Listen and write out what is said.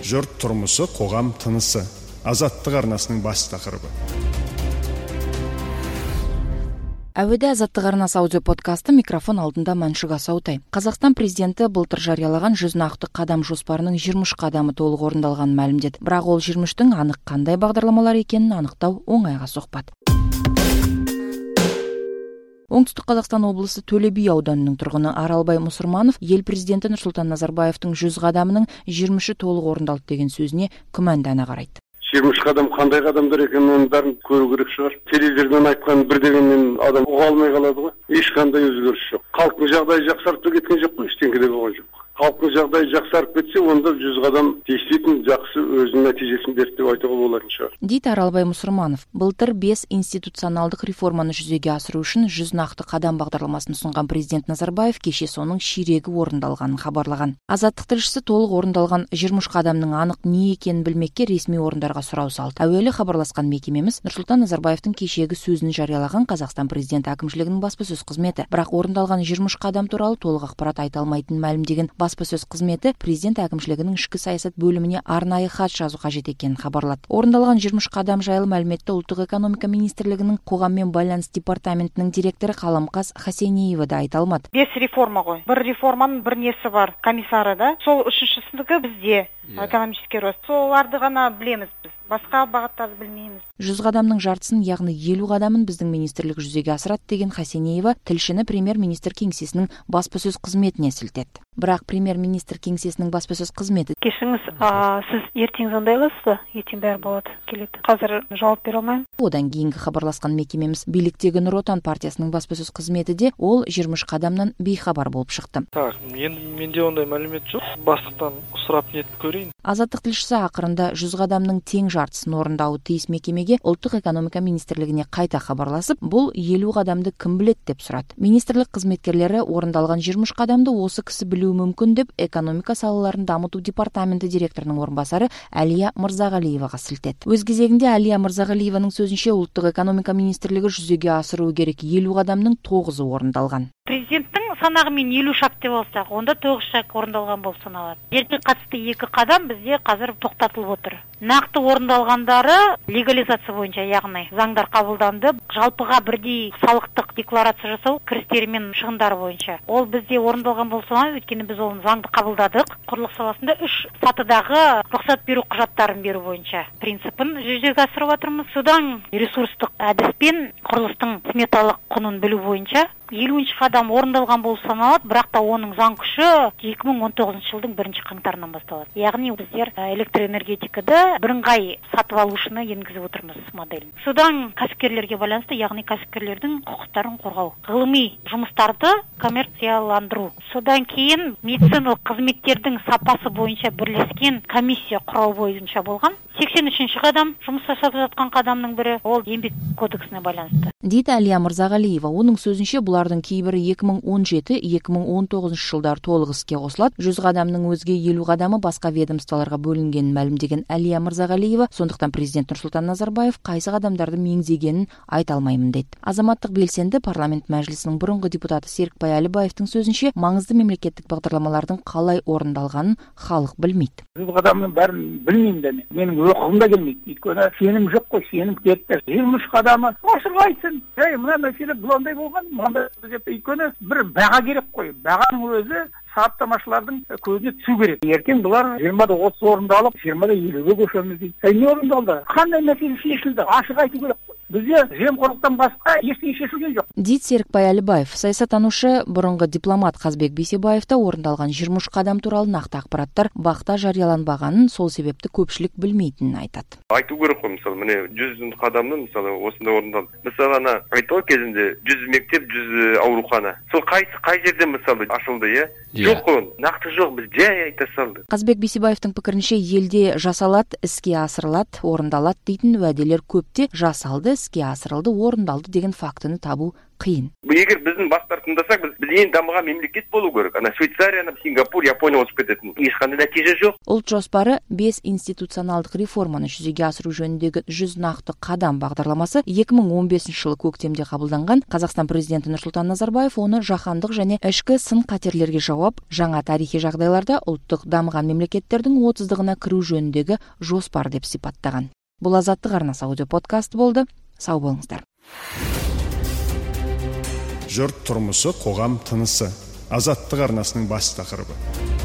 Жұрт тұрмысы, қоғам тынысы. Азаттық арнасының бас тақырыбы. Әуеде Азаттық арнасы аудио подкасты, микрофон алдында Мәншүк Асаутай. Қазақстан президенті былтыр жариялаған 100 нақты қадам жоспарының 23 қадамы толық орындалғанын мәлімдеді. Бірақ ол 23-тің анық қандай бағдарламалар екенін анықтау оңайға соқпады. Оңтүстік Қазақстан облысы Төле би ауданының тұрғыны Аралбай Мұсырманов ел президенті Нұрсұлтан Назарбаевтың 100 қадамының 23-і толық орындалды деген сөзіне күмәндана қарайды. 23 қадам қандай қадамдар екенін бәрін көру керек шығар. Телевизордан айтқан бір дегеннен адам ұға алмай қалады ғой. Ешқандай өзгеріс жоқ. Халықтың жағдайы жақсарып кеткен жоқ қой, ештеңе де болған жоқ. Халықтың жағдайы жақсарып кетсе, онда 100 қадам действительно жақсы өзінің нәтижесін берді деп айтуға болатын шығар. Дейді Аралбай Мұсырманов. Былтыр 5 институционалдық реформаны жүзеге асыру үшін 100 нақты қадам бағдарламасын ұсынған президент Назарбаев кеше соның ширегі орындалғанын хабарлаған. Азаттық тілшісі толық орындалған 23 қадамның анық не екенін білмекке ресми орындарға сұрау салды. Әуелі хабарласқан мекемеміз Нұрсұлтан Назарбаевтың кешегі сөзін жариялаған Қазақстан президенті әкімшілігінің баспасөз қызметі. Бірақ орындалған 23 қадам туралы толық ақпарат айта алмайтынын мәлімдеген баспасөз қызметі президент әкімшілігінің ішкі саясат бөліміне арнайы хат жазу қажет екенін хабарлады. Орындалған 23 қадам жайлы мәліметті ұлттық экономика министрлігінің қоғаммен байланыс департаментінің директоры Қаламқас Хасенеева да айта алмады. 5 реформа ғой. Бір реформаның бір несі бар, комиссары да. Сол үшіншісіндігі бізде экономический рост. Соларды ғана білеміз біз. Басқа бағыттарды білмейміз. 100 қадамның жартысын, яғни 50 қадамын біздің министрлік жүзеге асырады деген Хасенеева тілшіні премьер-министр кеңсесінің баспасөз қызметіне сілтеді. Бірақ премьер-министр кеңсесінің баспасөз қызметі: кешіңіз, сіз ертең звондайласыз ба? Ертең бәрі болады, келеді. Қазір жауап бере алмаймын. Одан кейінгі хабарласқан мекемеміз биліктегі Нұр Отан партиясының баспасөз қызметі де ол 23 қадамнан бейхабар болып шықты. Енді менде ондай мәлімет жоқ. Бастықтан сұрап нетіп көрейін. Азаттық тілшісі ақырында 100 қадамның тең жартысын орындауы тиіс мекемеге ұлттық экономика министрлігіне қайта хабарласып, бұл 50 қадамды кім біледі деп сұрады. Министрлік қызметкерлері орындалған 23 қадамды осы кісі білуі мүмкін деп экономика салаларын дамыту департаменті директорының орынбасары Әлия Мырзағалиеваға сілтеді. Өз кезегінде Әлия Мырзағалиеваның сөзінше ұлттық экономика министрлігі жүзеге асыру керек 50 қадамның 9-ы орындалған. Президенттің санағымен 50 шаг деп алсақ, онда 9 шаг орындалған болып саналады. Жерге қатысты 2 қадам бізде қазір тоқтатылып отыр. Нақты орындалғандары легализация бойынша, яғни заңдар қабылданды, жалпыға бірдей салықтық декларация жасау кірістері мен шығындары бойынша. Ол бізде орындалған болып саналады, өйткені біз оны заңды қабылдадық. Құрылыс саласында 3 сатыдағы рұқсат беру құжаттарын беру бойынша принципін жүзеге асырып жатырмыз. Содан ресурстық әдіспен құрылыстың сметалық құнын білу бойынша 50 қадам орындалған болып саналады, бірақ та оның заң күші 2019 жылдың 1 қаңтарынан басталады. Яғни біздер электроэнергетикада бірыңғай сатып алушыны енгізіп отырмыз моделін. Содан кәсіпкерлерге байланысты, яғни кәсіпкерлердің құқықтарын қорғау, ғылыми жұмыстарды коммерцияландыру. Содан кейін медициналық қызметтердің сапасы бойынша бірлескен комиссия құрау бойынша болған 83-ші қадам, жұмыс жасап жатқан қадамның бірі, ол еңбек кодексіне байланысты. Дейді Әлия Мырзағалиева. Оның сөзінше бұлардың кейбірі 2017-2019 жылдар толық іске қосылады. 100 қадамның өзге 50 қадамы басқа ведомстволарға бөлінгенін мәлімдеген Әлия Мырзағалиева, сондықтан президент Нұрсұлтан Назарбаев қайсы қадамдарды меңзегенін айта алмаймын дейді. Азаматтық белсенді парламент мәжілісінің бұрынғы депутаты Серікбай Әлібаевтың сөзінше, маңызды мемлекеттік бағдарламалардың қалай орындалғанын халық білмейді. 100 қадамның бәрін білмеймін де менің оқығым да келмейді. Өйткені сенім жоқ қой, сенім кетті. 23 қадамы ашық айтсын. Мына мәселе бұландай болған, мынандай деп, өйткені бір баға керек қой. Бағаның өзі сараптамашылардың көзіне түсу керек. Ертең бұлар 20-да 30 орындалып, 20-да 50-ге көшеміз дейді. Не орындалды? Қандай мәселе шешілді? Ашық айту керек қой. Бізде жемқорлықтан басқа ештеңе шешілген жоқ. Дейді Серікбай Әлібаев. Саясаттанушы бұрынғы дипломат Қазбек Бейсебаевта орындалған 23 қадам туралы нақты ақпараттар бақта жарияланбағанын, сол себепті көпшілік білмейтінін айтады. Айту керек қой, мысалы, міне 100 қадамның мысалы осында орындалды. Мысалы, ана айтты кезінде 100 мектеп, 100 аурухана. Сол қай жерде мысалы ашылды, жоқ қой, нақты жоқ, біз жай айта салды. Қазбек Бейсебаевтың пікірінше, елде жасалады, іске асырылады, орындалады дейтін уәделер көпте, жасалды, іске асырылды, орындалды деген фактіні табу қиын. Егер біздің бастар тыңдасақ, біз ең дамыған мемлекет болу керек. Ана Швейцарияны, Сингапур, Япония озып кететін. Ешқандай нәтиже жоқ. Ұлт жоспары 5 институционалдық реформаны жүзеге асыру жөніндегі 100 нақты қадам бағдарламасы 2015 жылы көктемде қабылданған. Қазақстан президенті Нұрсұлтан Назарбаев оны жаһандық және ішкі сын-қатерлерге жауап, жаңа тарихи жағдайларда ұлттық дамыған мемлекеттердің 30-ығына кіру жөніндегі жоспар деп сипаттаған. Бұл Азаттық арнасы аудиоподкасты болды. Сау болыңыздар. Жұрт тұрмысы, қоғам тынысы. Азаттық арнасының бас тақырыбы.